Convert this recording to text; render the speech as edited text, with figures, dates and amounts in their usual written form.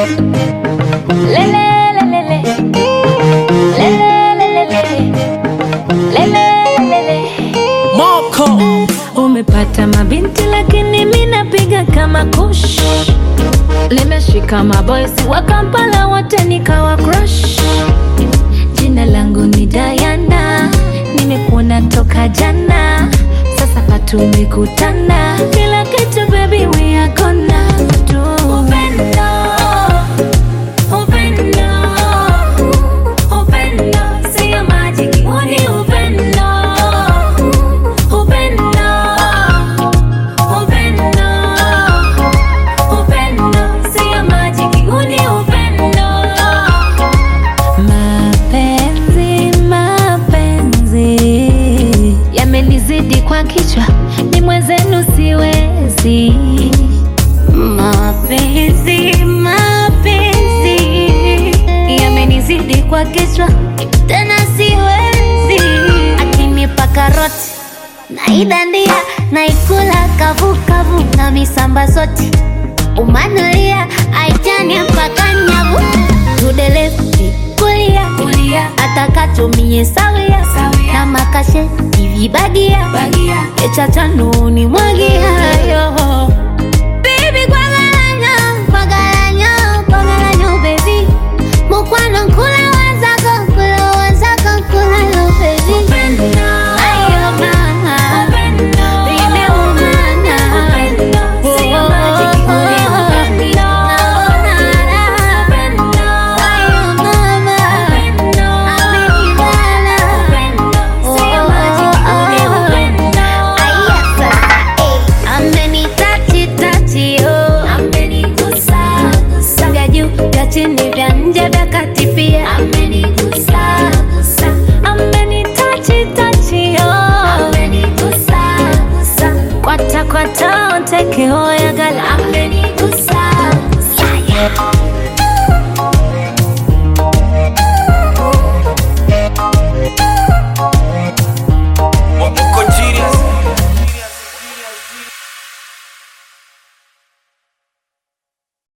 Umepata mabinti lakini mimi napiga kama kush. Nimeshika maboys wa Kampala wote nikawa crush. Jina langu ni Diana, nimekuona toka jana, sasa patumekutana. Kila kitu baby we are gonna do. Upendo, upendo, upendo, sio majiki, ni upendo. Upendo, upendo, upendo, sio majiki, ni upendo. Mapenzi, mapenzi yamenizidi kwa kichwa, ni mwenzenu siwezi. Mapenzi, mapenzi yamenizidi kwa kichwa, tena siwezi. Akinipa karoti naidandia, naikula kavu kavu na misamba zote. Umanulia aitani mpaka nyavu. To the left, kulia, kulia, atakatumie sawia, na makashe TV bagia, kecha tanuni mwagia yo. Baby kwagalanyo, kwagalanyo, kwagalanyo baby. Mukwano kula wazako, kula wazako, kula lo baby. Upendo, ayo mama, upendo, baby umana, upendo, sio majiki, uni upendo. Upendo, ayo mama, upendo, amenibala. Upendo, sio majiki, uni upendo. Aya sasa, amenitachi tachi yo, amenigusa gusa, vya juu vya chini vya nje vya kati pia, amenigusa gusa, amenitachi tachi yo, amenigusa gusa, kwata kwata onteke hoe.